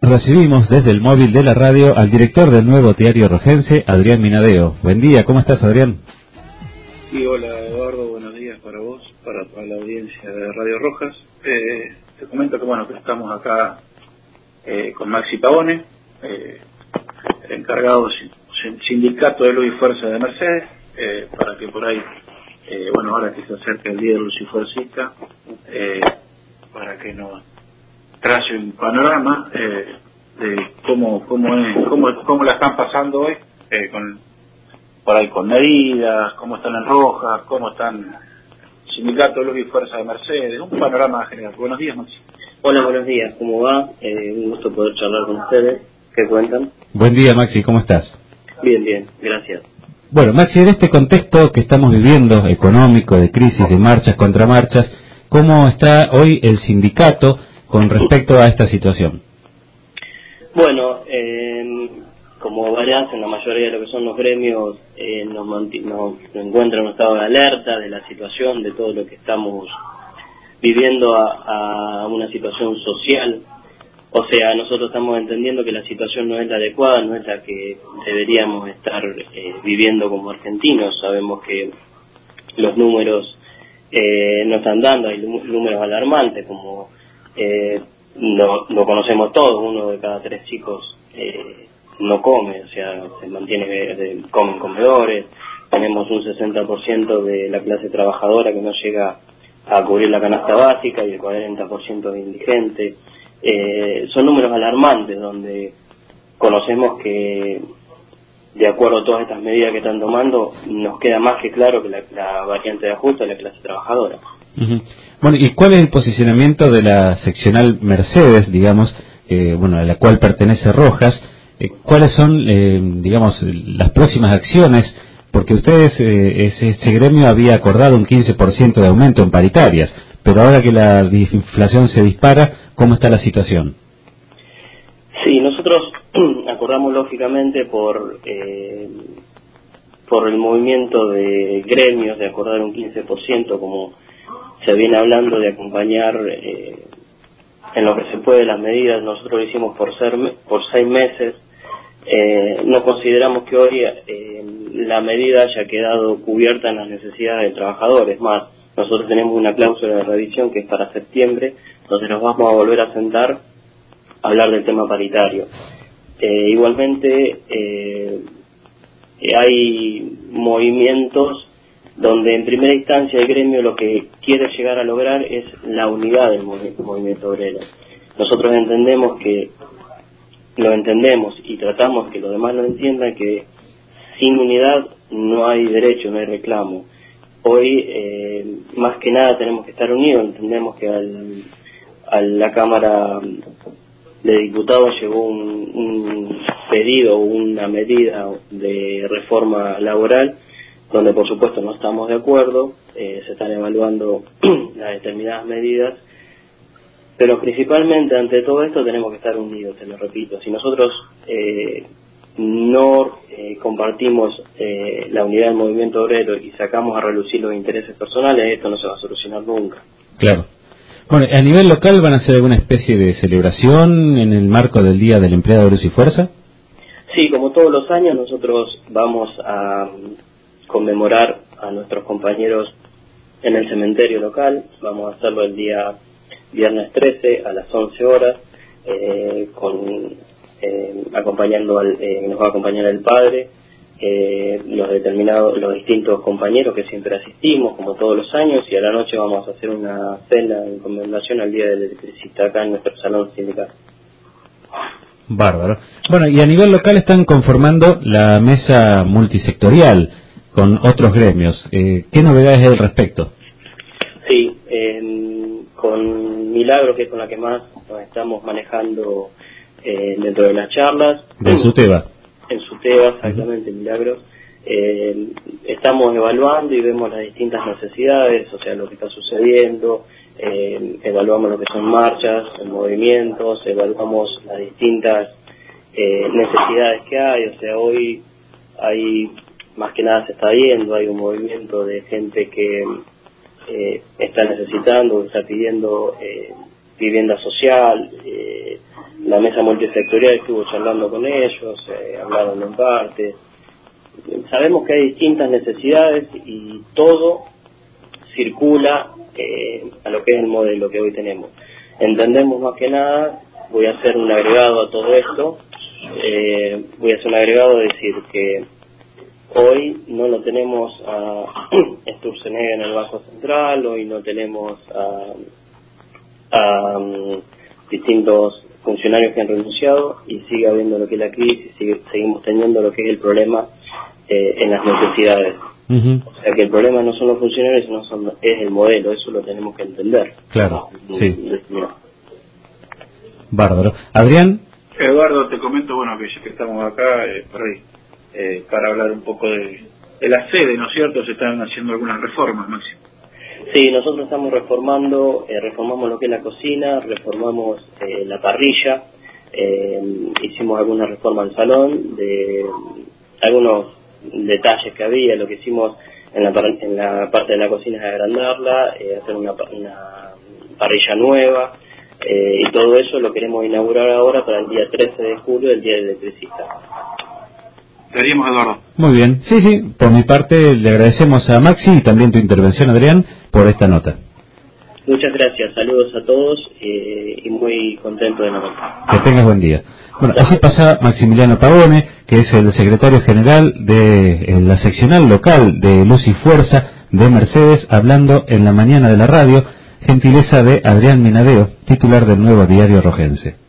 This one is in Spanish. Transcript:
recibimos desde el móvil de la radio al director del nuevo diario rojense, Adrián Minadeo. Buen día, ¿cómo estás, Adrián? Sí, hola Eduardo, buenos días para vos, para toda la audiencia de Radio Rojas. Te comento que que estamos acá con Maxi Pavone, el encargado sindicato de Luz y Fuerza de Mercedes, para que por ahí, ahora que se acerca el día de Luz y Fuercita, para que nos trace un panorama de cómo la están pasando hoy, por ahí con medidas, cómo están en Rojas, cómo están Sindicato Luz y Fuerza de Mercedes, un panorama general. Buenos días, Maxi. Hola, buenos días, ¿cómo va? Un gusto poder charlar con ustedes. ¿Qué cuentan? Buen día, Maxi, ¿cómo estás? Bien, gracias. Bueno, Maxi, en este contexto que estamos viviendo, económico, de crisis, de marchas, contramarchas, ¿cómo está hoy el sindicato con respecto a esta situación? Bueno, como verás, en la mayoría de lo que son los gremios nos encuentran en un estado de alerta de la situación, de todo lo que estamos viviendo a una situación social. O sea, nosotros estamos entendiendo que la situación no es la adecuada, no es la que deberíamos estar viviendo como argentinos. Sabemos que los números no están dando, hay números alarmantes, como lo conocemos todos, 1 de cada 3 chicos no come, o sea, se mantiene, comen comedores, tenemos un 60% de la clase trabajadora que no llega a cubrir la canasta básica y el 40% de indigente. Son números alarmantes donde conocemos que, de acuerdo a todas estas medidas que están tomando, nos queda más que claro que la variante de ajuste es la clase trabajadora. Uh-huh. Bueno, ¿y cuál es el posicionamiento de la seccional Mercedes, digamos, a la cual pertenece Rojas? ¿Cuáles son, las próximas acciones? Porque ustedes, ese gremio había acordado un 15% de aumento en paritarias, pero ahora que la inflación se dispara, ¿cómo está la situación? Sí, nosotros acordamos lógicamente por el movimiento de gremios de acordar un 15%, como se viene hablando de acompañar en lo que se puede las medidas. Nosotros lo hicimos por 6 meses. No consideramos que hoy la medida haya quedado cubierta en las necesidades del trabajador. Es más, nosotros tenemos una cláusula de revisión que es para septiembre, donde nos vamos a volver a sentar a hablar del tema paritario. Igualmente hay movimientos donde en primera instancia el gremio lo que quiere llegar a lograr es la unidad del movimiento obrero. Nosotros entendemos y tratamos que los demás lo entiendan, que sin unidad no hay derecho, no hay reclamo. Hoy, más que nada, tenemos que estar unidos. Entendemos que a la Cámara de Diputados llegó un pedido, una medida de reforma laboral, donde por supuesto no estamos de acuerdo, se están evaluando las determinadas medidas, pero principalmente ante todo esto tenemos que estar unidos, te lo repito. Si nosotros no compartimos la unidad del movimiento obrero y sacamos a relucir los intereses personales, esto no se va a solucionar nunca. Claro. Bueno, ¿a nivel local van a hacer alguna especie de celebración en el marco del Día del Empleado de Luz y Fuerza? Sí, como todos los años nosotros vamos a conmemorar a nuestros compañeros en el cementerio local. Vamos a hacerlo el día viernes 13 a las 11 horas, acompañando nos va a acompañar el padre, los distintos compañeros que siempre asistimos, como todos los años, y a la noche vamos a hacer una cena en conmemoración al Día del Electricista acá en nuestro salón sindical. Bárbaro. Bueno, y a nivel local están conformando la mesa multisectorial con otros gremios. ¿Qué novedades hay al respecto? Sí, con Milagro, que es con la que más nos estamos manejando dentro de las charlas. ¿De SUTEBA? En SUTEBA, exactamente, Milagros. Estamos evaluando y vemos las distintas necesidades, o sea, lo que está sucediendo, evaluamos lo que son marchas, movimientos, evaluamos las distintas necesidades que hay. O sea, hoy hay, más que nada se está viendo, hay un movimiento de gente que está necesitando, que está pidiendo vivienda social, la mesa multisectorial estuvo charlando con ellos, hablaron en parte. Sabemos que hay distintas necesidades y todo circula a lo que es el modelo que hoy tenemos. Entendemos más que nada, voy a hacer un agregado a todo esto, decir que hoy no lo tenemos a Sturzenegger en el Banco Central, hoy no tenemos a distintos funcionarios que han renunciado y sigue habiendo lo que es la crisis, seguimos teniendo lo que es el problema en las necesidades. O sea que el problema no son los funcionarios, es el modelo, eso lo tenemos que entender. Claro, sí. Bárbaro. Adrián. Eduardo, te comento, bueno, que ya que estamos acá, por ahí, para hablar un poco de la sede, ¿no es cierto? Se están haciendo algunas reformas, Máximo. Sí, nosotros estamos reformamos lo que es la cocina, reformamos la parrilla, hicimos alguna reforma al salón, de algunos detalles que había. Lo que hicimos en la parte de la cocina es agrandarla, hacer una parrilla nueva, y todo eso lo queremos inaugurar ahora para el día 13 de julio, el día del electricista. Estaríamos, Eduardo. Muy bien, sí, por mi parte le agradecemos a Maxi y también tu intervención, Adrián, por esta nota. Muchas gracias, saludos a todos y muy contento de la nota. Que tengas buen día. Bueno, así pasa Maximiliano Pavone, que es el secretario general de la seccional local de Luz y Fuerza de Mercedes, hablando en la mañana de la radio, gentileza de Adrián Minadeo, titular del Nuevo Diario Rojense.